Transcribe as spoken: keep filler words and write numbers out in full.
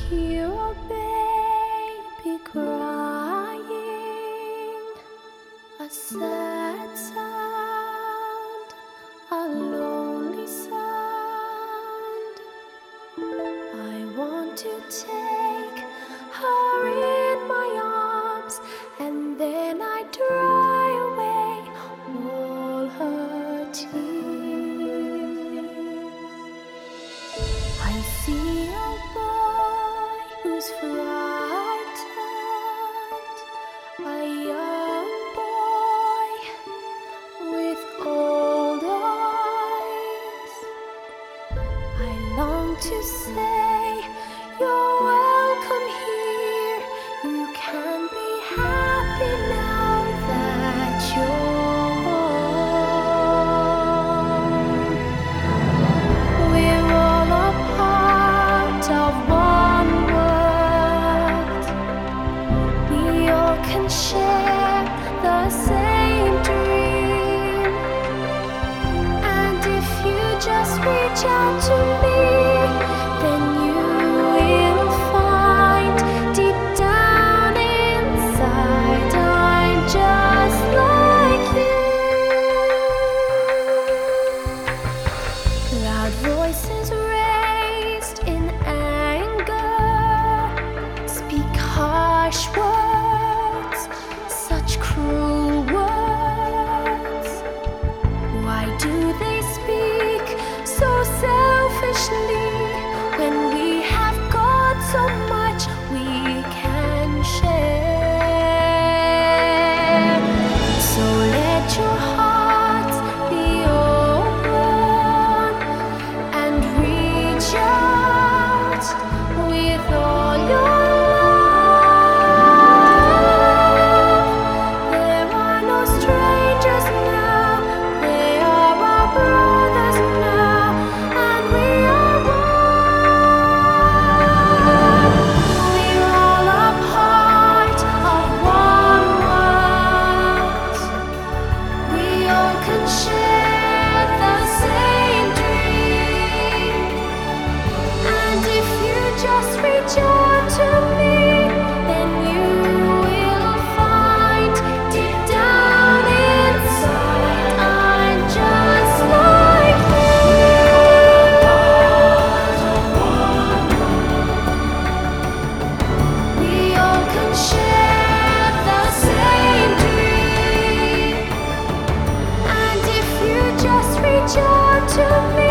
hear a baby crying, a sad sound, a lonely sound. I want to take her in my arms, and then I dry away all her tears. I see a boy who's frightened, a young boy with old eyes. I long to say, you're welcome here. You can be happy now that you're home. We're all a part of one world. We all can share the same dream. And if you just reach out to me, then you will find deep down inside I'm just like you. Loud voices raised in anger speak harsh words, such cruel words. Why do they speak so selfishly when we have got so much we can share? So let your hearts be open and reach out with all your love. There are no strangers now, they are our brothers now, and we are one. We're all a part of one world. We all can share the same dream. And if you just reach out to me, then you will find deep down inside I'm just like you. We all can share the same dream. And if you just reach out to me,